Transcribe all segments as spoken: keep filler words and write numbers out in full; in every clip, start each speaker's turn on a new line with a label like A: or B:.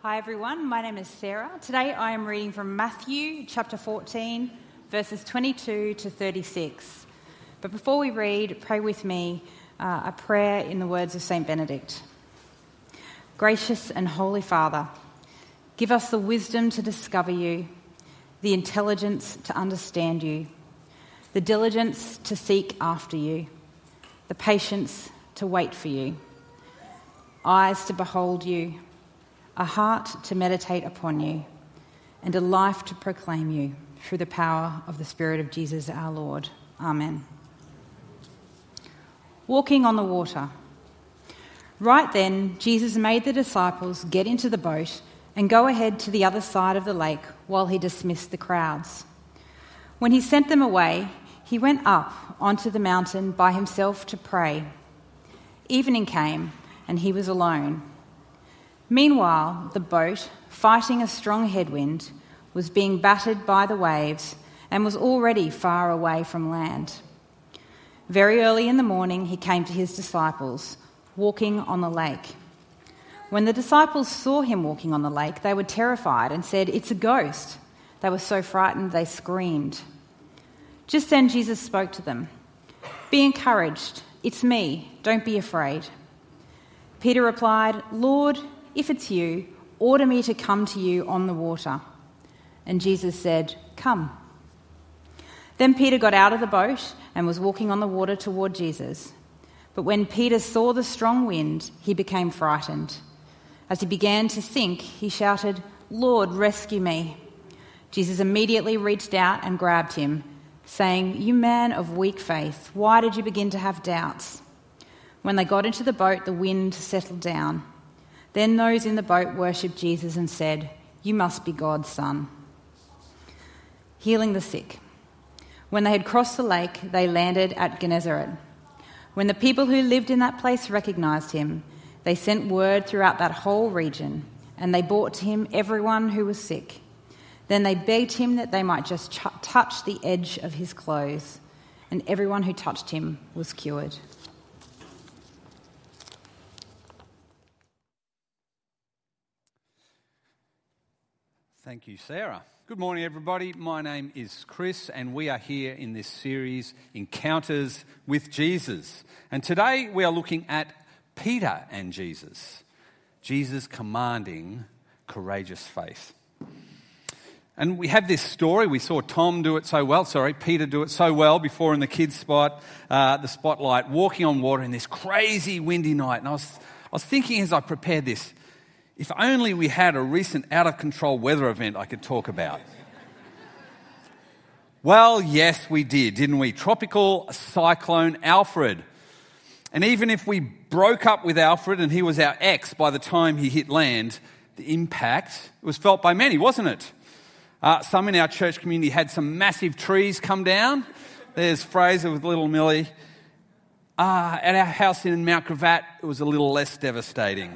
A: Hi everyone, my name is Sarah. Today I am reading from Matthew chapter fourteen, verses twenty-two to thirty-six. But before we read, pray with me uh, a prayer in the words of Saint Benedict. Gracious and Holy Father, give us the wisdom to discover you, the intelligence to understand you, the diligence to seek after you, the patience to wait for you, eyes to behold you, a heart to meditate upon you, and a life to proclaim you through the power of the Spirit of Jesus our Lord. Amen. Walking on the water. Right then, Jesus made the disciples get into the boat and go ahead to the other side of the lake while he dismissed the crowds. When he sent them away, he went up onto the mountain by himself to pray. Evening came, and he was alone. Meanwhile, the boat, fighting a strong headwind, was being battered by the waves and was already far away from land. Very early in the morning, he came to his disciples, walking on the lake. When the disciples saw him walking on the lake, they were terrified and said, "It's a ghost." They were so frightened they screamed. Just then Jesus spoke to them. "Be encouraged. It's me. Don't be afraid." Peter replied, "Lord, if it's you, order me to come to you on the water." And Jesus said, "Come." Then Peter got out of the boat and was walking on the water toward Jesus. But when Peter saw the strong wind, he became frightened. As he began to sink, he shouted, "Lord, rescue me." Jesus immediately reached out and grabbed him, saying, "You man of weak faith, why did you begin to have doubts?" When they got into the boat, the wind settled down. Then those in the boat worshipped Jesus and said, "You must be God's son." Healing the sick. When they had crossed the lake, they landed at Gennesaret. When the people who lived in that place recognised him, they sent word throughout that whole region, and they brought to him everyone who was sick. Then they begged him that they might just ch- touch the edge of his clothes, and everyone who touched him was cured.
B: Thank you, Sarah. Good morning, everybody. My name is Chris, and we are here in this series, Encounters with Jesus. And today we are looking at Peter and Jesus. Jesus commanding courageous faith. And we have this story. We saw Tom do it so well, sorry, Peter do it so well before in the kids' spot, uh, the spotlight, walking on water in this crazy windy night. And I was, I was thinking as I prepared this, if only we had a recent out-of-control weather event I could talk about. Well, yes, we did, didn't we? Tropical Cyclone Alfred. And even if we broke up with Alfred and he was our ex by the time he hit land, the impact was felt by many, wasn't it? Uh, some in our church community had some massive trees come down. There's Fraser with little Millie. Uh, at our house in Mount Gravatt, it was a little less devastating.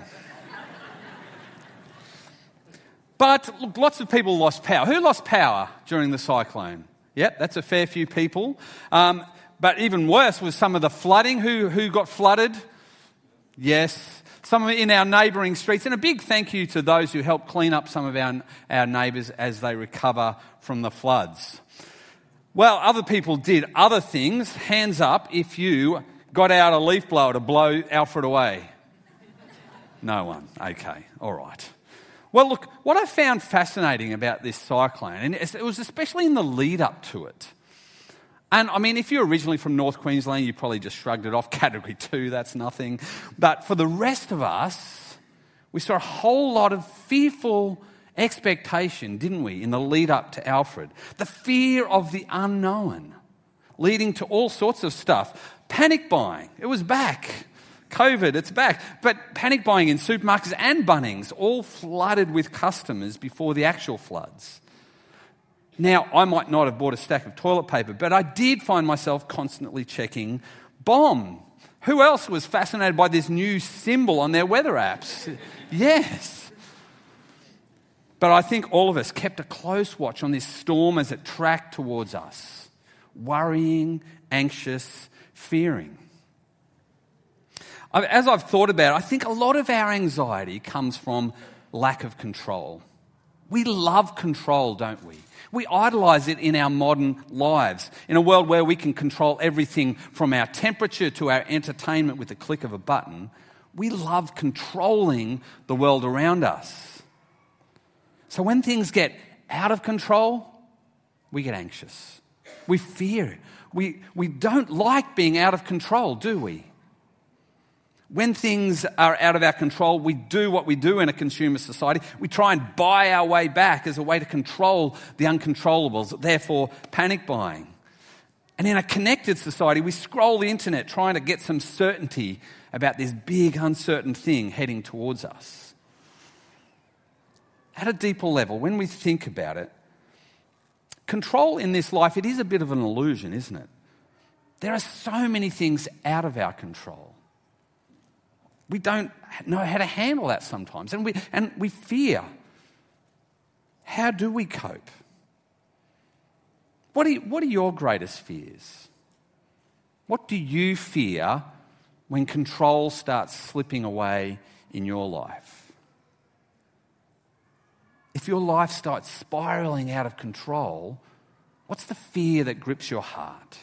B: But look, lots of people lost power. Who lost power during the cyclone? Yep, that's a fair few people. Um, but even worse was some of the flooding. Who who got flooded? Yes, some in our neighbouring streets. And a big thank you to those who helped clean up some of our, our neighbours as they recover from the floods. Well, other people did other things. Hands up if you got out a leaf blower to blow Alfred away. No one. Okay, all right. Well, look, what I found fascinating about this cyclone, and it was especially in the lead up to it, and I mean, if you're originally from North Queensland, you probably just shrugged it off, category two, that's nothing. But for the rest of us, we saw a whole lot of fearful expectation, didn't we, in the lead up to Alfred? The fear of the unknown, leading to all sorts of stuff. Panic buying, it was back. COVID, it's back. But panic buying in supermarkets and Bunnings, all flooded with customers before the actual floods. Now, I might not have bought a stack of toilet paper, but I did find myself constantly checking bomb. Who else was fascinated by this new symbol on their weather apps? Yes. But I think all of us kept a close watch on this storm as it tracked towards us, worrying, anxious, fearing. As I've thought about it, I think a lot of our anxiety comes from lack of control. We love control, don't we? We idolize it in our modern lives. In a world where we can control everything from our temperature to our entertainment with the click of a button, we love controlling the world around us. So when things get out of control, we get anxious. We fear it. We, we don't like being out of control, do we? When things are out of our control, we do what we do in a consumer society. We try and buy our way back as a way to control the uncontrollables, therefore panic buying. And in a connected society, we scroll the internet trying to get some certainty about this big uncertain thing heading towards us. At a deeper level, when we think about it, control in this life, it is a bit of an illusion, isn't it? There are so many things out of our control. We don't know how to handle that sometimes, and we and we fear. How do we cope? What are, what are your greatest fears? What do you fear when control starts slipping away in your life? If your life starts spiraling out of control, what's the fear that grips your heart?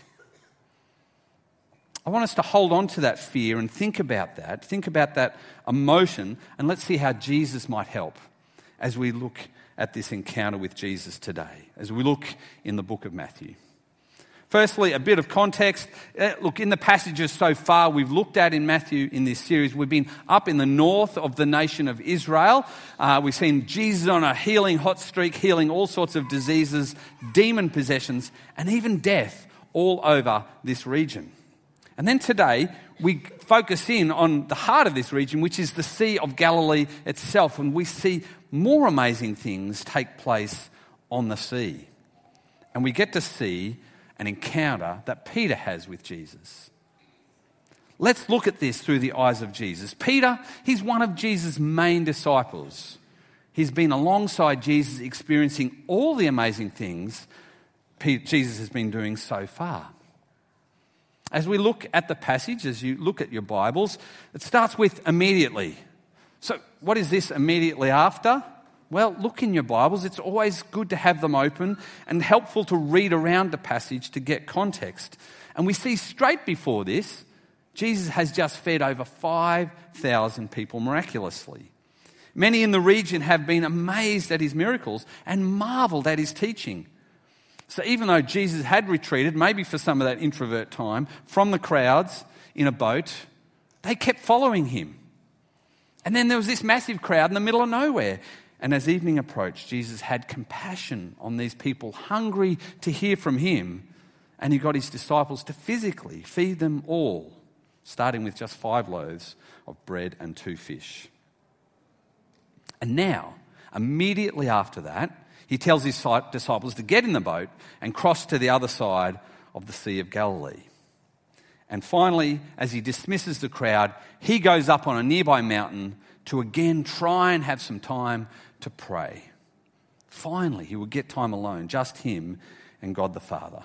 B: I want us to hold on to that fear and think about that, think about that emotion, and let's see how Jesus might help as we look at this encounter with Jesus today, as we look in the book of Matthew. Firstly, a bit of context. Uh, look, in the passages so far we've looked at in Matthew in this series, we've been up in the north of the nation of Israel. Uh, we've seen Jesus on a healing hot streak, healing all sorts of diseases, demon possessions, and even death all over this region. And then today, we focus in on the heart of this region, which is the Sea of Galilee itself, and we see more amazing things take place on the sea. And we get to see an encounter that Peter has with Jesus. Let's look at this through the eyes of Jesus. Peter, he's one of Jesus' main disciples. He's been alongside Jesus, experiencing all the amazing things Jesus has been doing so far. As we look at the passage, as you look at your Bibles, it starts with immediately. So what is this immediately after? Well, look in your Bibles. It's always good to have them open and helpful to read around the passage to get context. And we see straight before this, Jesus has just fed over five thousand people miraculously. Many in the region have been amazed at his miracles and marveled at his teaching. So even though Jesus had retreated, maybe for some of that introvert time, from the crowds in a boat, they kept following him. And then there was this massive crowd in the middle of nowhere. And as evening approached, Jesus had compassion on these people hungry to hear from him. And he got his disciples to physically feed them all, starting with just five loaves of bread and two fish. And now, immediately after that, he tells his disciples to get in the boat and cross to the other side of the Sea of Galilee. And finally, as he dismisses the crowd, he goes up on a nearby mountain to again try and have some time to pray. Finally, he would get time alone, just him and God the Father.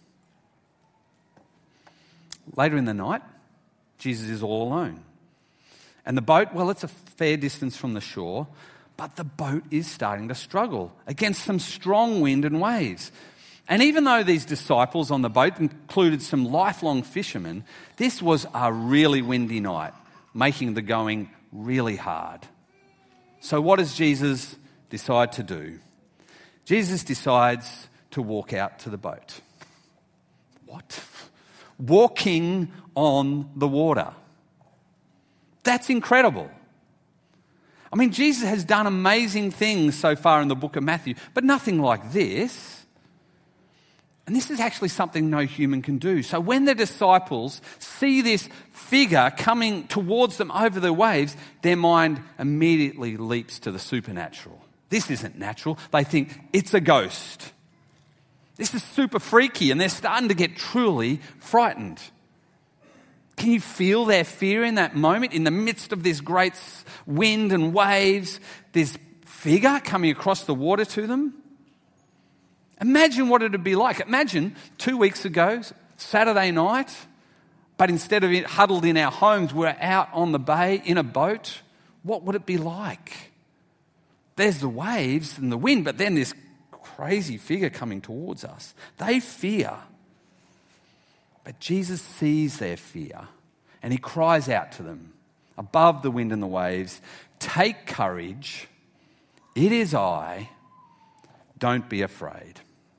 B: Later in the night, Jesus is all alone. And the boat, well, it's a fair distance from the shore, but the boat is starting to struggle against some strong wind and waves. And even though these disciples on the boat included some lifelong fishermen, this was a really windy night, making the going really hard. So what does Jesus decide to do? Jesus decides to walk out to the boat. What? Walking on the water. That's incredible. I mean, Jesus has done amazing things so far in the book of Matthew, but nothing like this. And this is actually something no human can do. So when the disciples see this figure coming towards them over the waves, their mind immediately leaps to the supernatural. This isn't natural. They think it's a ghost. This is super freaky, and they're starting to get truly frightened. Can you feel their fear in that moment? In the midst of this great wind and waves, this figure coming across the water to them? Imagine what it would be like. Imagine two weeks ago, Saturday night, but instead of it huddled in our homes, we're out on the bay in a boat. What would it be like? There's the waves and the wind, but then this crazy figure coming towards us. They fear. But Jesus sees their fear and he cries out to them above the wind and the waves, "Take courage, it is I, don't be afraid."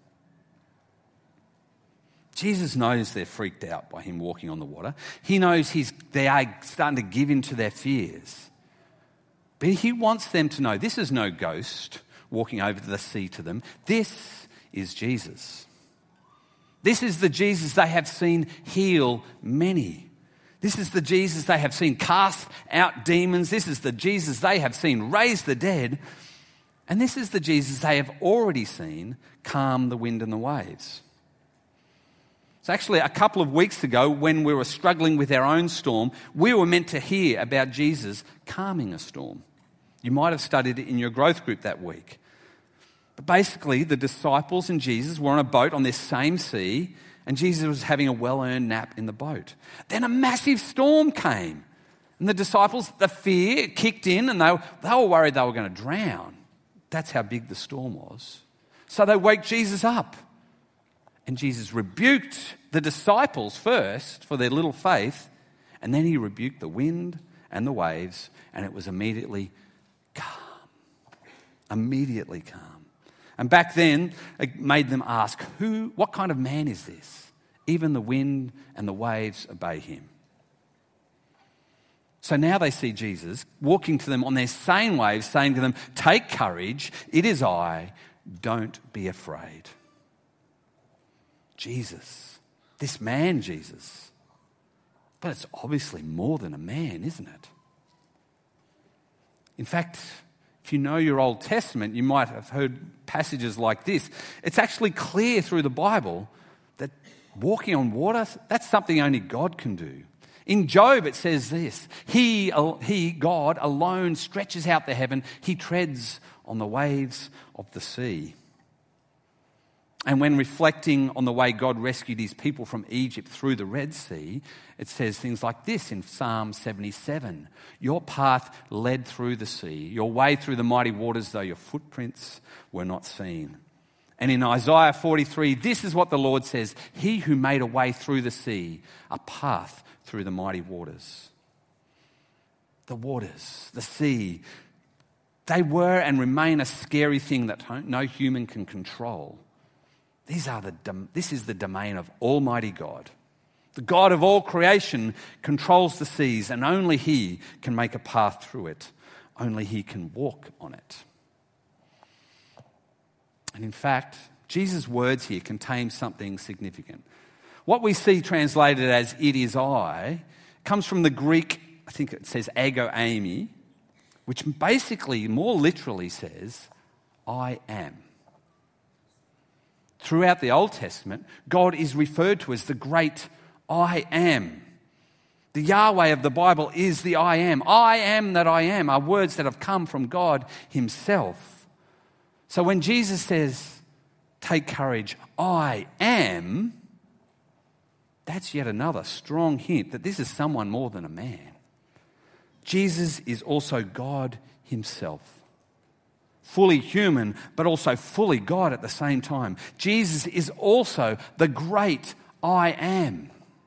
B: Jesus knows they're freaked out by him walking on the water. He knows he's, they are starting to give in to their fears. But he wants them to know this is no ghost walking over the sea to them. This is Jesus. This is the Jesus they have seen heal many. This is the Jesus they have seen cast out demons. This is the Jesus they have seen raise the dead. And this is the Jesus they have already seen calm the wind and the waves. So actually, a couple of weeks ago, when we were struggling with our own storm, we were meant to hear about Jesus calming a storm. You might have studied it in your growth group that week. But basically, the disciples and Jesus were on a boat on this same sea, and Jesus was having a well-earned nap in the boat. Then a massive storm came, and the disciples, the fear kicked in, and they, they were worried they were going to drown. That's how big the storm was. So they woke Jesus up. And Jesus rebuked the disciples first for their little faith, and then he rebuked the wind and the waves, and it was immediately calm. Immediately calm. And back then, it made them ask, "Who? What kind of man is this? Even the wind and the waves obey him." So now they see Jesus walking to them on their same waves, saying to them, "Take courage, it is I, don't be afraid." Jesus, this man Jesus. But it's obviously more than a man, isn't it? In fact, if you know your Old Testament, you might have heard passages like this. It's actually clear through the Bible that walking on water, that's something only God can do. In Job, it says this, he, he, God, alone stretches out the heaven. He treads on the waves of the sea. And when reflecting on the way God rescued his people from Egypt through the Red Sea, it says things like this in Psalm seventy-seven. "Your path led through the sea, your way through the mighty waters, though your footprints were not seen." And in Isaiah forty-three, this is what the Lord says, "He who made a way through the sea, a path through the mighty waters." The waters, the sea, they were and remain a scary thing that no human can control. These are the, this is the domain of Almighty God. The God of all creation controls the seas, and only he can make a path through it. Only he can walk on it. And in fact, Jesus' words here contain something significant. What we see translated as "it is I" comes from the Greek, I think it says ego eimi, which basically more literally says, "I am." Throughout the Old Testament, God is referred to as the great I am. The Yahweh of the Bible is the I am. I am that I am are words that have come from God himself. So when Jesus says, "Take courage, I am," that's yet another strong hint that this is someone more than a man. Jesus is also God himself. Fully human, but also fully God at the same time. Jesus is also the great I am.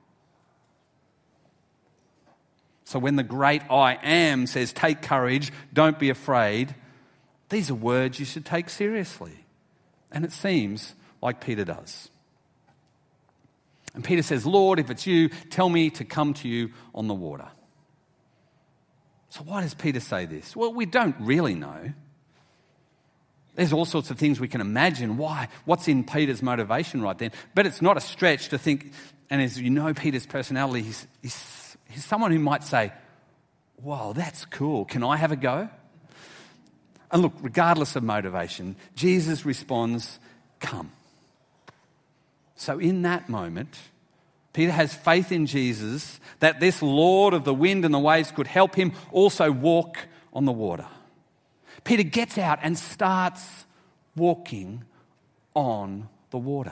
B: So when the great I am says, "Take courage, don't be afraid," these are words you should take seriously. And it seems like Peter does. And Peter says, "Lord, if it's you, tell me to come to you on the water." So why does Peter say this? Well, we don't really know. There's all sorts of things we can imagine why, what's in Peter's motivation right then. But it's not a stretch to think, and as you know Peter's personality, he's, he's, he's someone who might say, "Wow, that's cool. Can I have a go?" And look, regardless of motivation, Jesus responds, "Come." So in that moment, Peter has faith in Jesus that this Lord of the wind and the waves could help him also walk on the water. Peter gets out and starts walking on the water.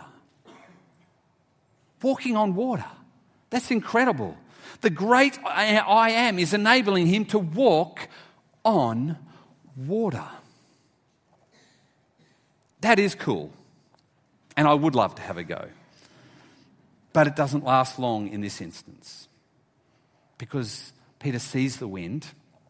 B: Walking on water. That's incredible. The great I am is enabling him to walk on water. That is cool. And I would love to have a go. But it doesn't last long in this instance. Because Peter sees the wind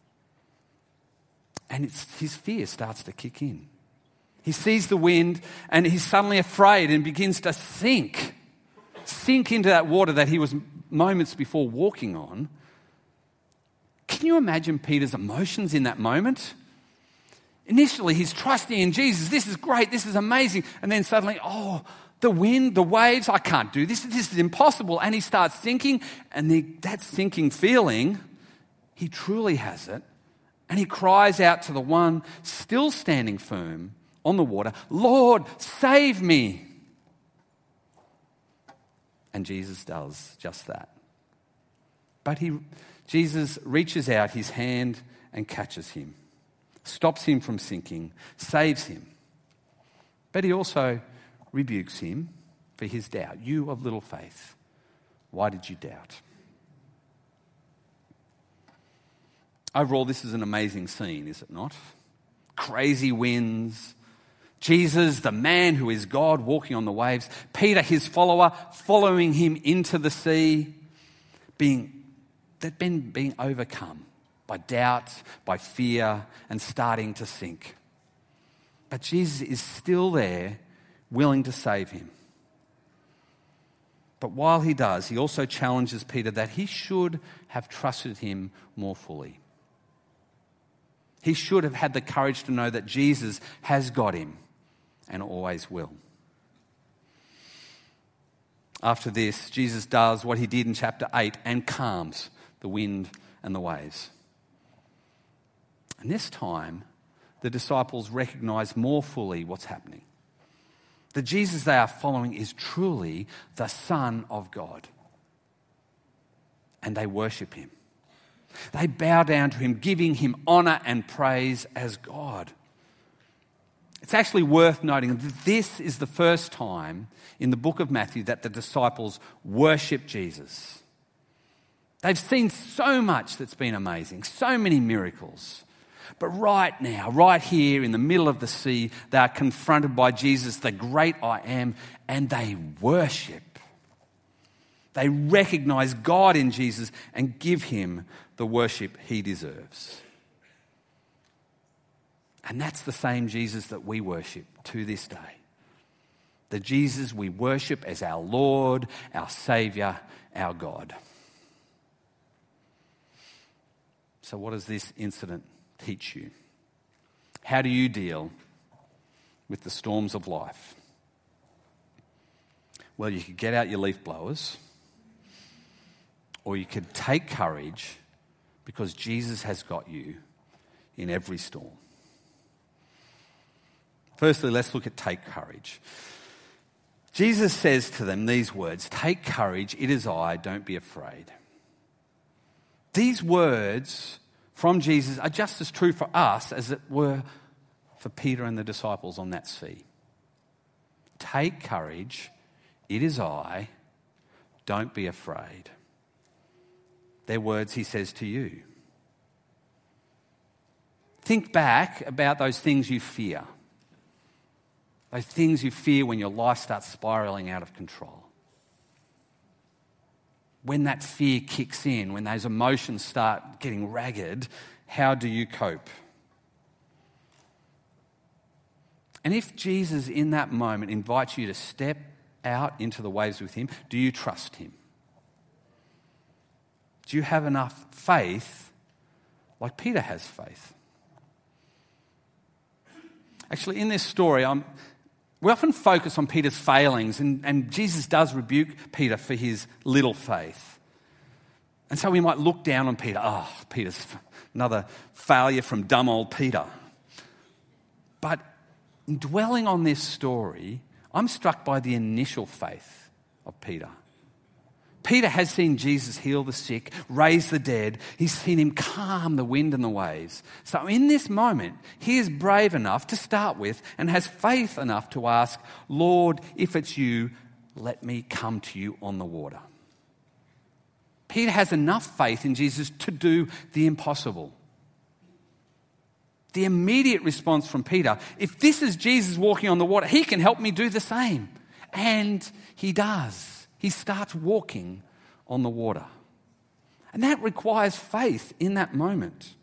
B: and it's, his fear starts to kick in. He sees the wind and he's suddenly afraid and begins to sink. Sink into that water that he was moments before walking on. Can you imagine Peter's emotions in that moment? Initially, he's trusting in Jesus. This is great. This is amazing. And then suddenly, oh, the wind, the waves, I can't do this. This is impossible. And he starts sinking. And the, that sinking feeling, he truly has it. And he cries out to the one still standing firm on the water, Lord, save me. And Jesus does just that. But he, Jesus reaches out his hand and catches him, stops him from sinking, saves him. But he also rebukes him for his doubt. You of little faith, why did you doubt? Overall, this is an amazing scene, is it not? Crazy winds. Jesus, the man who is God, walking on the waves. Peter, his follower, following him into the sea, being, they'd been being overcome by doubt, by fear, and starting to sink. But Jesus is still there, willing to save him. But while he does, he also challenges Peter that he should have trusted him more fully. He should have had the courage to know that Jesus has got him and always will. After this, Jesus does what he did in chapter eight and calms the wind and the waves. And this time, the disciples recognize more fully what's happening. The Jesus they are following is truly the Son of God. And they worship him. They bow down to him, giving him honor and praise as God. It's actually worth noting that this is the first time in the book of Matthew that the disciples worship Jesus. They've seen so much that's been amazing, so many miracles. But right now, right here in the middle of the sea, they are confronted by Jesus, the great I Am, and they worship. They recognize God in Jesus and give him the worship he deserves. And that's the same Jesus that we worship to this day. The Jesus we worship as our Lord, our Saviour, our God. So what does this incident teach you? How do you deal with the storms of life? Well, you could get out your leaf blowers, or you could take courage because Jesus has got you in every storm. Firstly, let's look at take courage. Jesus says to them these words, "Take courage, it is I, don't be afraid." These words from Jesus are just as true for us as it were for Peter and the disciples on that sea. Take courage, it is I, don't be afraid. They're words he says to you. Think back about those things you fear. Those things you fear when your life starts spiraling out of control. When that fear kicks in, when those emotions start getting ragged, how do you cope? And if Jesus in that moment invites you to step out into the waves with him, do you trust him? Do you have enough faith like Peter has faith? Actually, in this story, I'm, we often focus on Peter's failings, and, and Jesus does rebuke Peter for his little faith. And so we might look down on Peter. Oh, Peter's another failure from dumb old Peter. But in dwelling on this story, I'm struck by the initial faith of Peter. Peter has seen Jesus heal the sick, raise the dead. He's seen him calm the wind and the waves. So in this moment, he is brave enough to start with and has faith enough to ask, "Lord, if it's you, let me come to you on the water." Peter has enough faith in Jesus to do the impossible. The immediate response from Peter, if this is Jesus walking on the water, he can help me do the same. And he does. He starts walking on the water. And that requires faith in that moment.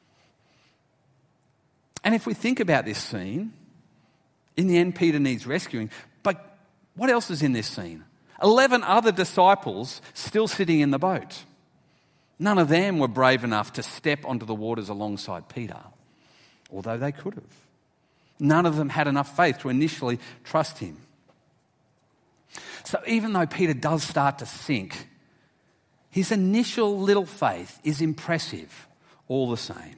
B: And if we think about this scene, in the end, Peter needs rescuing. But what else is in this scene? Eleven other disciples still sitting in the boat. None of them were brave enough to step onto the waters alongside Peter, although they could have. None of them had enough faith to initially trust him. So even though Peter does start to sink, his initial little faith is impressive all the same.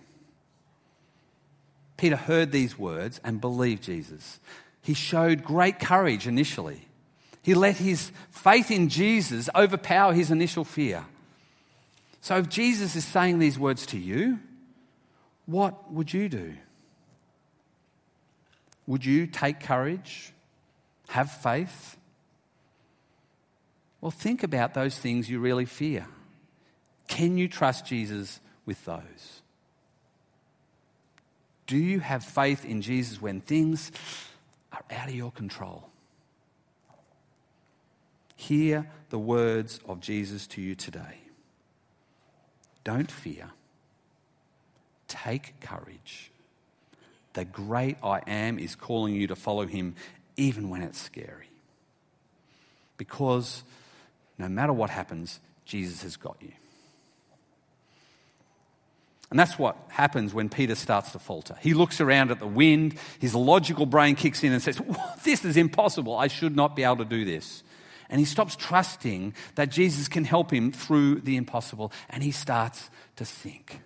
B: Peter heard these words and believed Jesus. He showed great courage initially. He let his faith in Jesus overpower his initial fear. So if Jesus is saying these words to you, what would you do? Would you take courage? Have faith? Well, think about those things you really fear. Can you trust Jesus with those? Do you have faith in Jesus when things are out of your control? Hear the words of Jesus to you today. Don't fear. Take courage. The great I Am is calling you to follow him even when it's scary. Because no matter what happens, Jesus has got you. And that's what happens when Peter starts to falter. He looks around at the wind, his logical brain kicks in and says, this is impossible, I should not be able to do this. And he stops trusting that Jesus can help him through the impossible, and he starts to sink.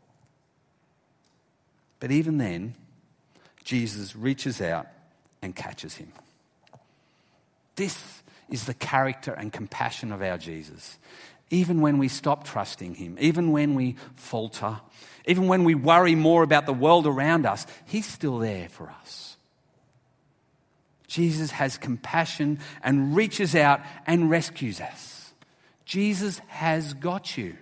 B: But even then, Jesus reaches out and catches him. This is the character and compassion of our Jesus. Even when we stop trusting him, even when we falter, even when we worry more about the world around us, he's still there for us. Jesus has compassion and reaches out and rescues us. Jesus has got you.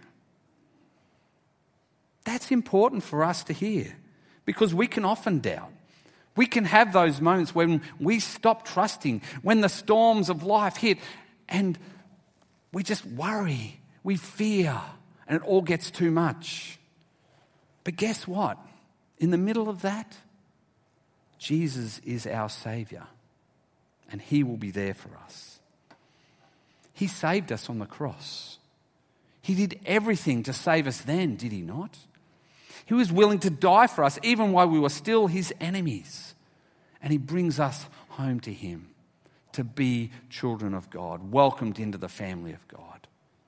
B: That's important for us to hear because we can often doubt. We can have those moments when we stop trusting, when the storms of life hit and we just worry, we fear, and it all gets too much. But guess what? In the middle of that, Jesus is our Saviour, and he will be there for us. He saved us on the cross. He did everything to save us then, did he not? He was willing to die for us even while we were still his enemies. And he brings us home to him to be children of God, welcomed into the family of God.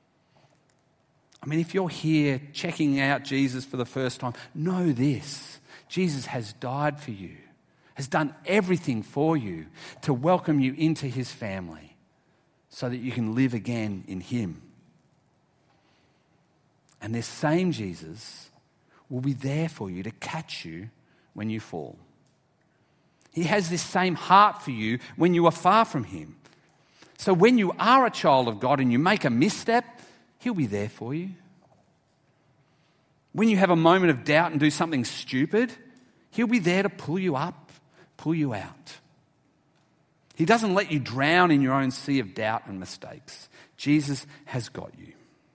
B: I mean, if you're here checking out Jesus for the first time, know this. Jesus has died for you, has done everything for you to welcome you into his family so that you can live again in him. And this same Jesus will be there for you to catch you when you fall. He has this same heart for you when you are far from him. So when you are a child of God and you make a misstep, he'll be there for you. When you have a moment of doubt and do something stupid, he'll be there to pull you up, pull you out. He doesn't let you drown in your own sea of doubt and mistakes. Jesus has got you.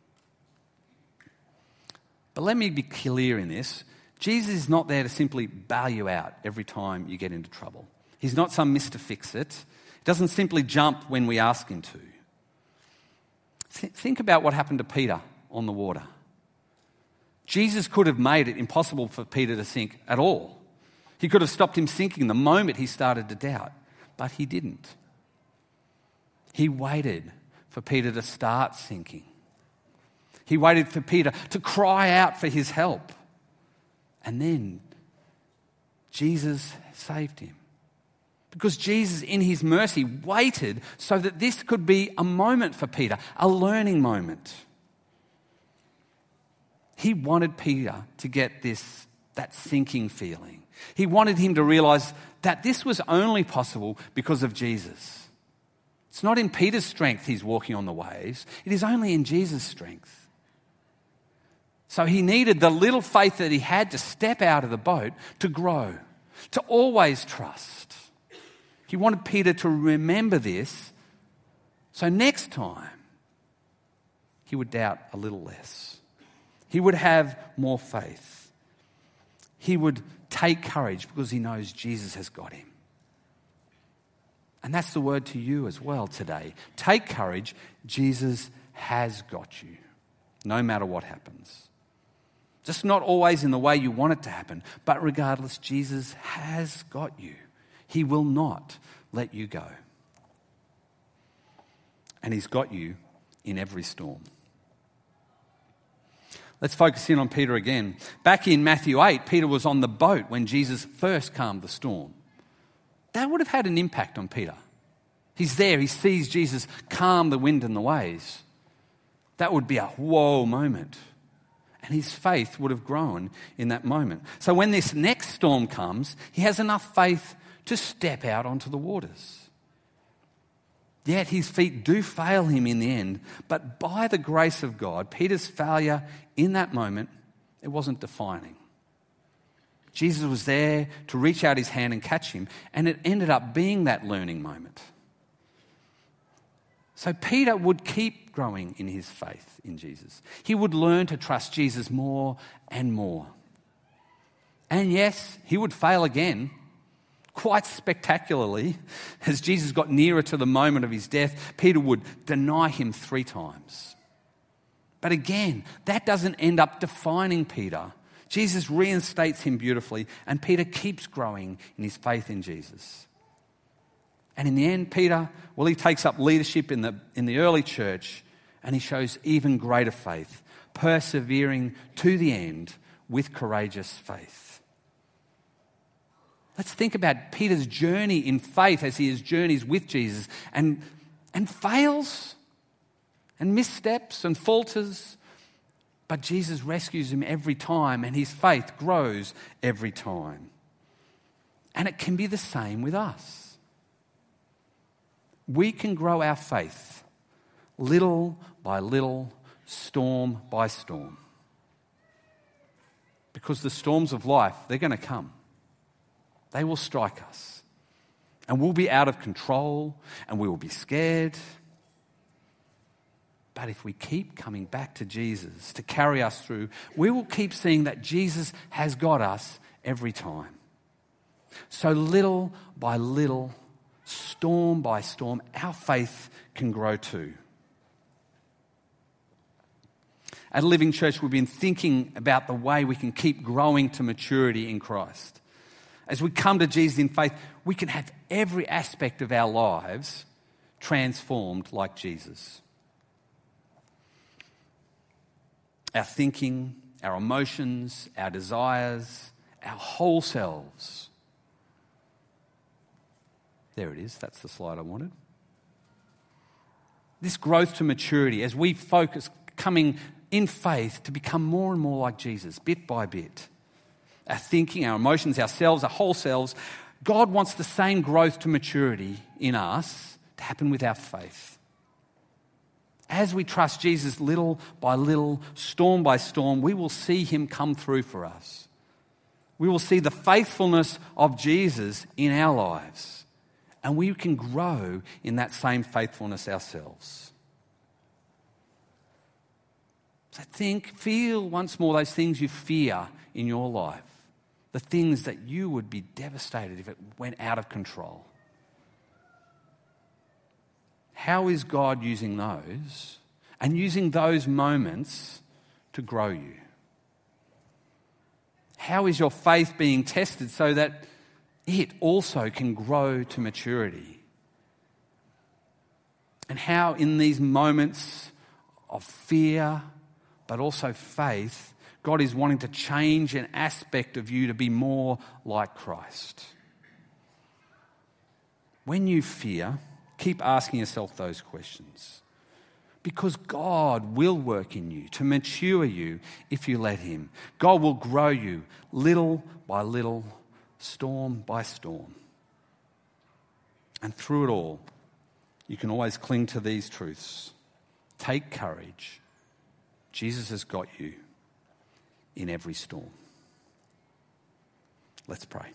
B: But let me be clear in this. Jesus is not there to simply bail you out every time you get into trouble. He's not some Mister Fix-It. He doesn't simply jump when we ask him to. Th- think about what happened to Peter on the water. Jesus could have made it impossible for Peter to sink at all. He could have stopped him sinking the moment he started to doubt, but he didn't. He waited for Peter to start sinking. He waited for Peter to cry out for his help. And then Jesus saved him. Because Jesus, in his mercy, waited so that this could be a moment for Peter, a learning moment. He wanted Peter to get this, that sinking feeling. He wanted him to realize that this was only possible because of Jesus. It's not in Peter's strength he's walking on the waves. It is only in Jesus' strength. So he needed the little faith that he had to step out of the boat to grow, to always trust. He wanted Peter to remember this, so next time he would doubt a little less. He would have more faith. He would take courage because he knows Jesus has got him. And that's the word to you as well today. Take courage. Jesus has got you, no matter what happens. Just not always in the way you want it to happen, but regardless, Jesus has got you. He will not let you go. And he's got you in every storm. Let's focus in on Peter again. Back in Matthew eight, Peter was on the boat when Jesus first calmed the storm. That would have had an impact on Peter. He's there, he sees Jesus calm the wind and the waves. That would be a whoa moment. And his faith would have grown in that moment. So when this next storm comes, he has enough faith to step out onto the waters. Yet his feet do fail him in the end, but by the grace of God, Peter's failure in that moment, it wasn't defining. Jesus was there to reach out his hand and catch him, and it ended up being that learning moment. So Peter would keep growing in his faith in Jesus. He would learn to trust Jesus more and more. And yes, he would fail again, quite spectacularly. As Jesus got nearer to the moment of his death, Peter would deny him three times. But again, that doesn't end up defining Peter. Jesus reinstates him beautifully, and Peter keeps growing in his faith in Jesus. And in the end, Peter, well, he takes up leadership in the, in the early church, and he shows even greater faith, persevering to the end with courageous faith. Let's think about Peter's journey in faith as he has journeys with Jesus and, and fails and missteps and falters. But Jesus rescues him every time, and his faith grows every time. And it can be the same with us. We can grow our faith little by little, storm by storm. Because the storms of life, they're going to come. They will strike us. And we'll be out of control, and we will be scared. But if we keep coming back to Jesus to carry us through, we will keep seeing that Jesus has got us every time. So little by little, storm by storm, our faith can grow too. At Living Church, we've been thinking about the way we can keep growing to maturity in Christ. As we come to Jesus in faith, we can have every aspect of our lives transformed like Jesus. Our thinking, our emotions, our desires, our whole selves. There it is. That's the slide I wanted. This growth to maturity as we focus, coming in faith to become more and more like Jesus, bit by bit. Our thinking, our emotions, ourselves, our whole selves. God wants the same growth to maturity in us to happen with our faith. As we trust Jesus little by little, storm by storm, we will see him come through for us. We will see the faithfulness of Jesus in our lives. And we can grow in that same faithfulness ourselves. So think, feel once more those things you fear in your life. The things that you would be devastated if it went out of control. How is God using those and using those moments to grow you? How is your faith being tested so that it also can grow to maturity? And how in these moments of fear, but also faith, God is wanting to change an aspect of you to be more like Christ. When you fear, keep asking yourself those questions. Because God will work in you to mature you if you let him. God will grow you little by little, storm by storm. And through it all, you can always cling to these truths. Take courage. Jesus has got you. in every storm. Let's pray.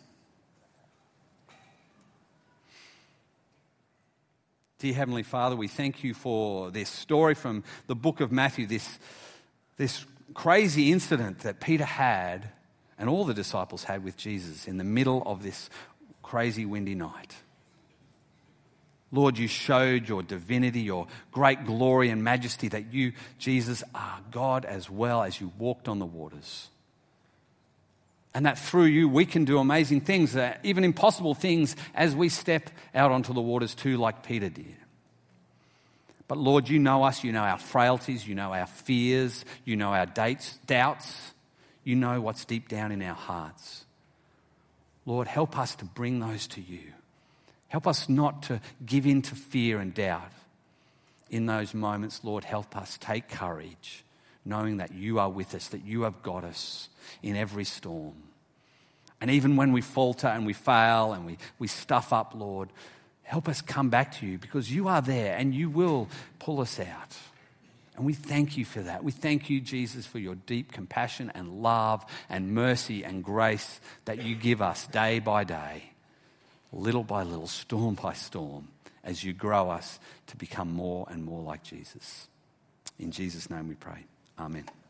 B: Dear Heavenly Father, we thank you for this story from the book of Matthew, this, this crazy incident that Peter had and all the disciples had with Jesus in the middle of this crazy windy night. Lord, you showed your divinity, your great glory and majesty, that you, Jesus, are God as well as you walked on the waters. And that through you we can do amazing things, uh, even impossible things, as we step out onto the waters too, like Peter did. But Lord, you know us, you know our frailties, you know our fears, you know our dates, doubts, you know what's deep down in our hearts. Lord, help us to bring those to you. Help us not to give in to fear and doubt. In those moments, Lord, help us take courage, knowing that you are with us, that you have got us in every storm. And even when we falter and we fail and we, we stuff up, Lord, help us come back to you, because you are there and you will pull us out. And we thank you for that. We thank you, Jesus, for your deep compassion and love and mercy and grace that you give us day by day, little by little, storm by storm, as you grow us to become more and more like Jesus. In Jesus' name we pray. Amen.